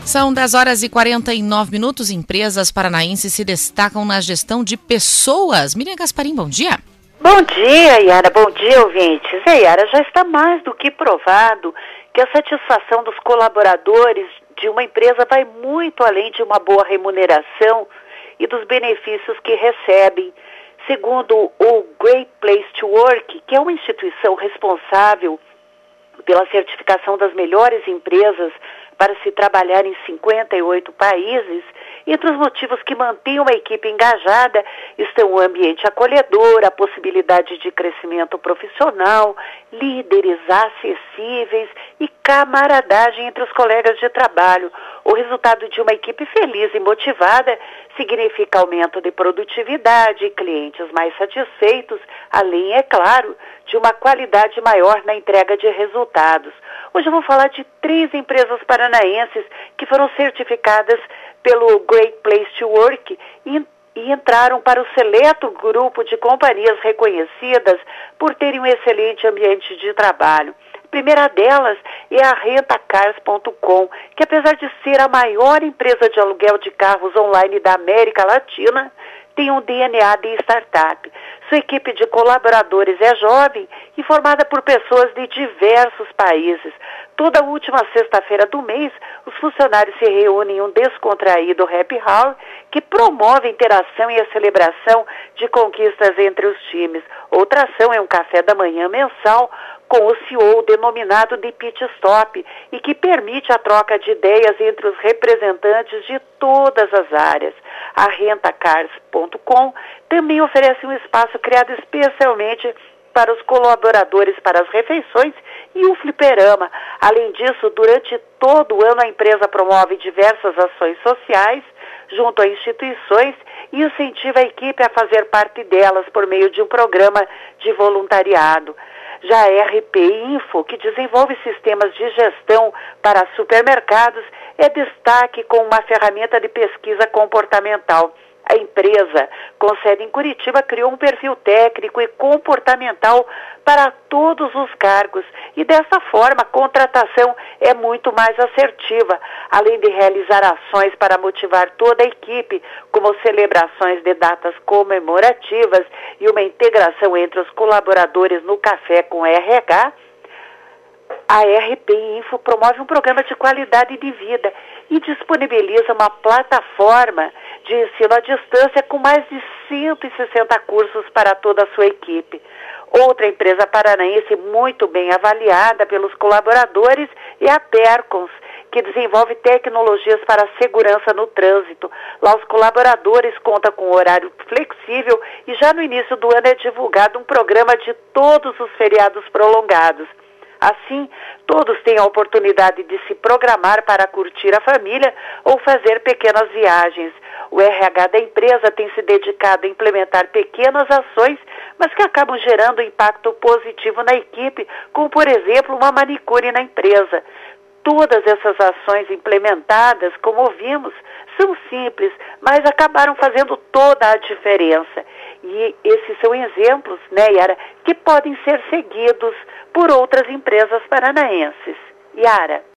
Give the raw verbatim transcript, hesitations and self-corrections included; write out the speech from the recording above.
São dez horas e quarenta e nove minutos. Empresas paranaenses se destacam na gestão de pessoas. Miriam Gasparim, bom dia. Bom dia, Yara. Bom dia, ouvintes. E, Yara, já está mais do que provado que a satisfação dos colaboradores de uma empresa vai muito além de uma boa remuneração e dos benefícios que recebem. Segundo o Great Place to Work, que é uma instituição responsável pela certificação das melhores empresas para se trabalhar em cinquenta e oito países, entre os motivos que mantêm uma equipe engajada estão o ambiente acolhedor, a possibilidade de crescimento profissional, líderes acessíveis e camaradagem entre os colegas de trabalho. O resultado de uma equipe feliz e motivada significa aumento de produtividade, clientes mais satisfeitos, além, é claro, de uma qualidade maior na entrega de resultados. Hoje eu vou falar de três empresas paranaenses que foram certificadas pelo Great Place to Work e, e entraram para o seleto grupo de companhias reconhecidas por terem um excelente ambiente de trabalho. A primeira delas é a Rentacars ponto com, que apesar de ser a maior empresa de aluguel de carros online da América Latina, tem um D N A de startup. Sua equipe de colaboradores é jovem e formada por pessoas de diversos países. Toda última sexta-feira do mês, os funcionários se reúnem em um descontraído happy hour que promove a interação e a celebração de conquistas entre os times. Outra ação é um café da manhã mensal com o C E O denominado de Pit Stop e que permite a troca de ideias entre os representantes de todas as áreas. A Rentacars ponto com também oferece um espaço criado especialmente para os colaboradores para as refeições e o fliperama. Além disso, durante todo o ano a empresa promove diversas ações sociais junto a instituições e incentiva a equipe a fazer parte delas por meio de um programa de voluntariado. Já a R P Info, que desenvolve sistemas de gestão para supermercados, é destaque com uma ferramenta de pesquisa comportamental. A empresa, com sede em Curitiba, criou um perfil técnico e comportamental para todos os cargos e dessa forma a contratação é muito mais assertiva, além de realizar ações para motivar toda a equipe, como celebrações de datas comemorativas e uma integração entre os colaboradores no café com R H. A R P Info promove um programa de qualidade de vida e disponibiliza uma plataforma de ensino à distância com mais de cento e sessenta cursos para toda a sua equipe. Outra empresa paranaense muito bem avaliada pelos colaboradores é a Percons, que desenvolve tecnologias para a segurança no trânsito. Lá os colaboradores contam com horário flexível e já no início do ano é divulgado um programa de todos os feriados prolongados. Assim, todos têm a oportunidade de se programar para curtir a família ou fazer pequenas viagens. O R H da empresa tem se dedicado a implementar pequenas ações, mas que acabam gerando impacto positivo na equipe, como, por exemplo, uma manicure na empresa. Todas essas ações implementadas, como vimos, são simples, mas acabaram fazendo toda a diferença. E esses são exemplos, né, Yara, que podem ser seguidos por outras empresas paranaenses. Yara.